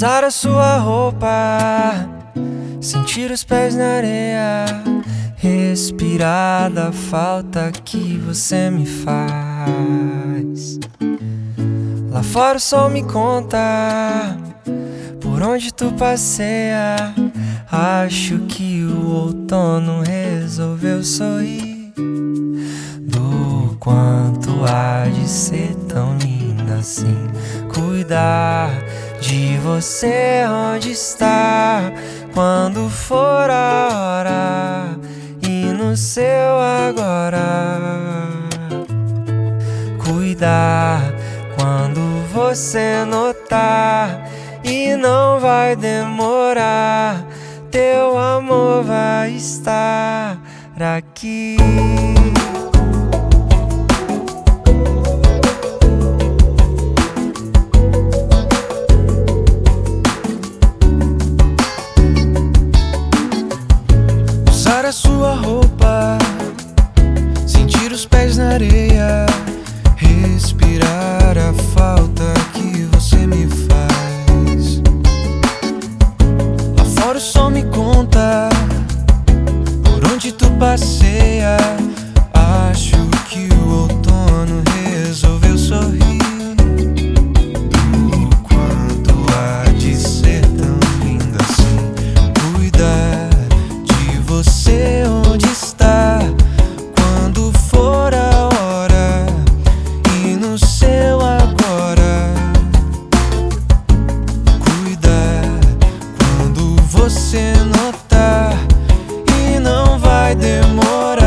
Usar a sua roupa, sentir os pés na areia, respirar da falta que você me faz. Lá fora o sol me conta por onde tu passeia. Acho que o outono resolveu sorrir do quanto há de ser tão linda assim. Cuidar de você onde está quando for a hora e no seu agora. Cuidar quando você notar e não vai demorar. Teu amor vai estar aqui. Usar a sua roupa, sentir os pés na areia, respirar a falta que você me faz. Lá fora o sol me conta por onde tu passeia. Acho que o outono resolveu sorrir do quanto há de ser tão linda assim. Cuidar de você onde está quando for a hora e no seu agora. Cuidar quando você notar e não vai demorar.